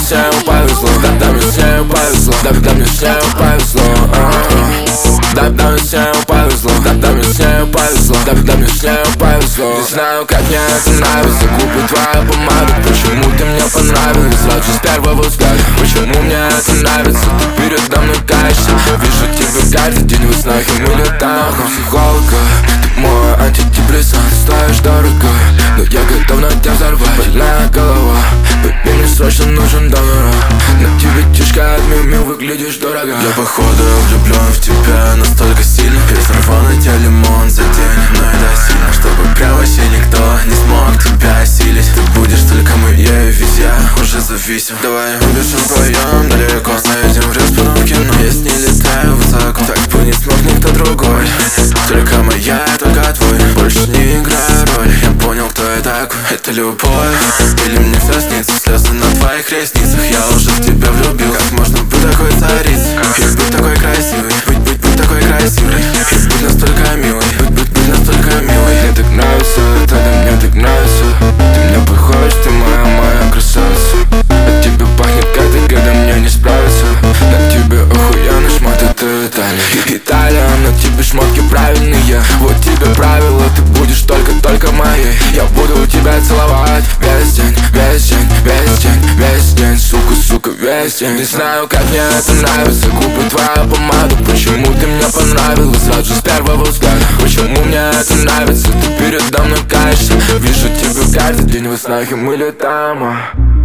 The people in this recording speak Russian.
всем повезло, да мне всем повезло, да мне всем повезло, да мне всем повезло, да мне всем повезло, да мне всем повезло. Не знаю, как мне это нравится, губы твоя помада. Почему ты мне понравилась сразу с первого взгляда? Почему мне это нравится, ты передо мной каешься? Вижу тебя каждый день во снах, и мы летаем на психолога. Ты мой антидепрессант, стоишь дорого, но я готов на тебя взорвать. Больная голова, baby, мне срочно нужен донор. На тебе тишка от Миу-Миу, выглядишь дорого. Я походу влюблен в тебя настолько сильно. Я сорвал на тебя лимон за день, но это сильно, чтобы прям вообще никто не смог тебя осилить. Ты будешь только моей, ведь я уже зависим. Давай убежим вдвоем далеко, заедем в ресторанке, но я с ней летаю высоко. Так бы не смог никто другой, только моя, только твой. Больше не играю роль, я понял, кто я такой. Это любовь, или мне все снится, слезы на твоих ресницах. Я уже в тебя влюбил, как можно быть такой царицей? И быть такой красивой, быть такой красивой. И быть настолько милой, быть настолько милой. Мне так нравится, тогда мне так нравится. Ты мне похож, ты моя красавица. От тебя пахнет каждый, когда мне не справиться. На тебе охуенный шмат, это Италия, на тебе шмотки правильные. Вот тебе правила, ты будешь только моей. Я буду тебя целовать весь день, весь день, весь день, весь день. Сука, весь день. Не знаю, как мне это нравится, губы твоя помада. Почему ты мне понравилась сразу с первого взгляда? Почему мне это нравится, ты передо мной каешься? Вижу тебя каждый день во снах, и мы летаем.